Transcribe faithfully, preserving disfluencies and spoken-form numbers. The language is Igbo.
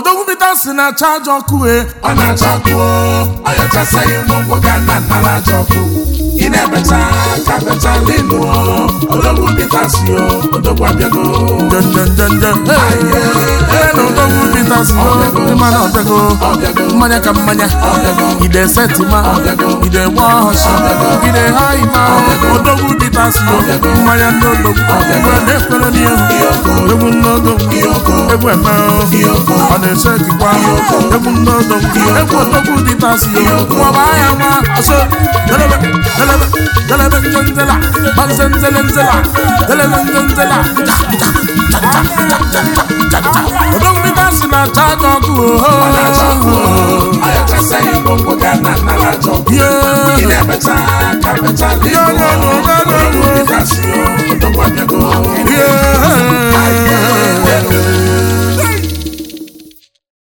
Odogwu Peters na charge ọkụ e ọ na-acha ọkụ ọ yọchasa ya ụmụ ga na nara aja ọkụ ị na-ebecha ka becha linu Odogwu Peters yo Odogwu abịago njenjenjenje ee na Odogwu Peters yo mana ọbịago mmanya ka mmanya ide setima ide gba ọhọchi ide ha ima Odogwu Peters yo mmanya ndị Odogwu na-ekwere n'ihu egwu n'Odogwu egwu eme ọ na-eche gịkwa egwu n'Odogwu egwu Odogwu Peters yo nwaba ya nwa ọsọ delebe delebe delebe nzenzela manzenzele nzela delebe nzenzela Odogwu Peters na charge ọkụ ọ na-acha ọkụ ọ yọchasa ya ụmụ ga na nara aja ọkụ ị na-ebecha ka becha linu Odogwu Peters yo Odogwu abịago